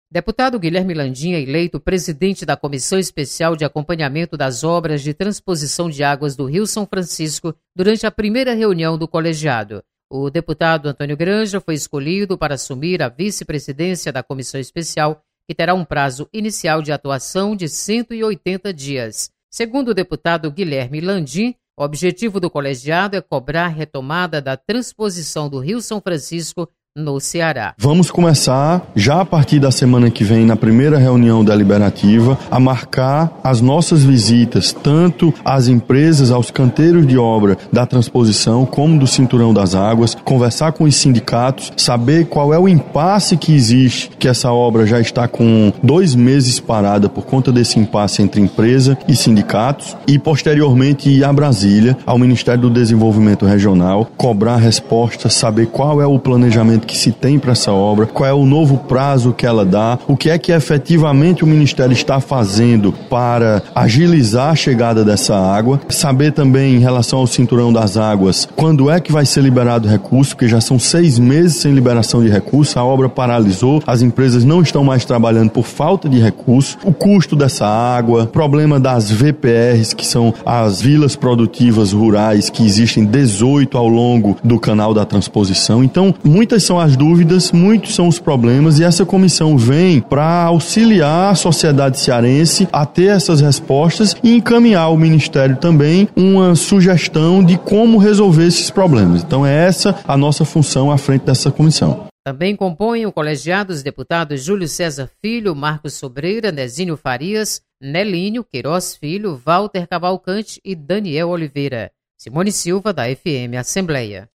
Deputado Guilherme Landim é eleito presidente da Comissão Especial de Acompanhamento das Obras de Transposição de Águas do Rio São Francisco durante a primeira reunião do colegiado. O deputado Antônio Granja foi escolhido para assumir a vice-presidência da Comissão Especial, que terá um prazo inicial de atuação de 180 dias. Segundo o deputado Guilherme Landim, o objetivo do colegiado é cobrar a retomada da transposição do Rio São Francisco no Ceará. Vamos começar, já a partir da semana que vem, na primeira reunião deliberativa, a marcar as nossas visitas, tanto às empresas, aos canteiros de obra da transposição, como do Cinturão das Águas, conversar com os sindicatos, saber qual é o impasse que existe, que essa obra já está com 2 meses parada por conta desse impasse entre empresa e sindicatos, e posteriormente ir a Brasília, ao Ministério do Desenvolvimento Regional, cobrar respostas, saber qual é o planejamento que se tem para essa obra, qual é o novo prazo que ela dá, o que é que efetivamente o Ministério está fazendo para agilizar a chegada dessa água, saber também em relação ao Cinturão das Águas, quando é que vai ser liberado recurso, porque já são 6 meses sem liberação de recurso, a obra paralisou, as empresas não estão mais trabalhando por falta de recurso, o custo dessa água, problema das VPRs, que são as vilas produtivas rurais, que existem 18 ao longo do canal da transposição. Então, muitas são as dúvidas, muitos são os problemas, e essa comissão vem para auxiliar a sociedade cearense a ter essas respostas e encaminhar ao Ministério também uma sugestão de como resolver esses problemas. Então é essa a nossa função à frente dessa comissão. Também compõem o colegiado os deputados Júlio César Filho, Marcos Sobreira, Nezinho Farias, Nelinho Queiroz Filho, Walter Cavalcante e Daniel Oliveira. Simone Silva, da FM Assembleia.